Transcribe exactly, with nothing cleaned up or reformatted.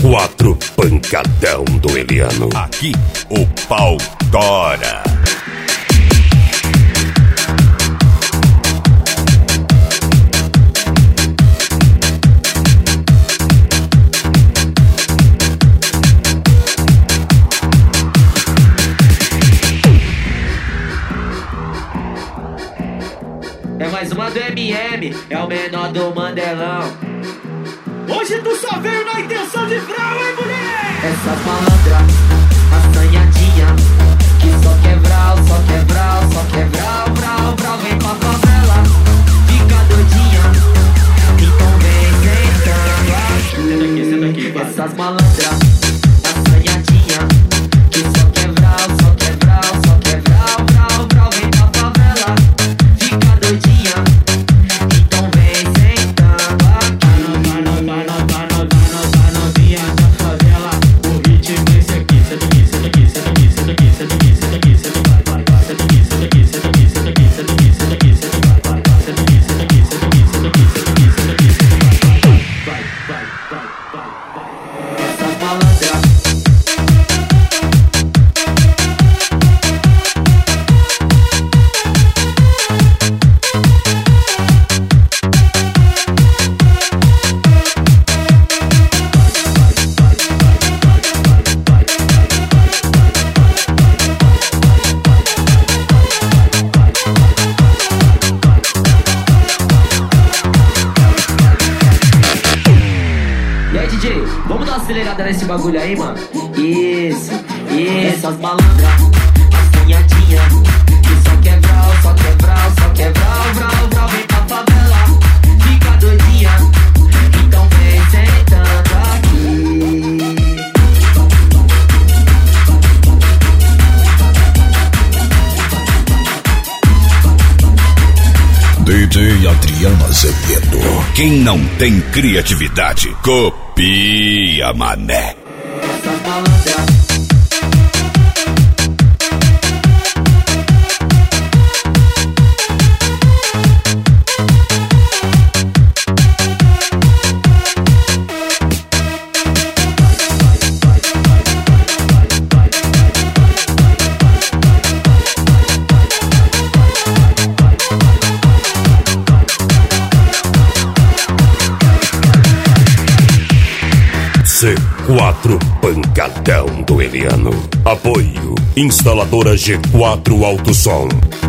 quatro pancadão do Eliano. Aqui o pau tora. É mais uma do M M, é o menor do Mandelão. Hoje tu só veio na intenção de frau, hein, mulher? Essas malandras, assanhadinha, que só quebral, só quebral, só quebral, brau, brau, vem pra favela, fica doidinha, então vem sentando. Senta aqui, senta aqui, vai. Essas malandras, assanhadinha, que só quebral, só quebral, só quebral, brau, brau, vem pra favela, fica doidinha, então vem sentando. E aí, D J, vamos dar uma acelerada nesse bagulho aí, mano? Isso, isso, essas malandras, assanhadinha, que só quebral, só quebral, só quebral, brau, brau, vem pra favela, fica doidinha, então vem sentando aqui. D J Adriano Azevedo. Quem não tem criatividade, copia, mané. Essas malandras. C quatro pancadão do Eliano. Apoio Instaladora G quatro Alto Som.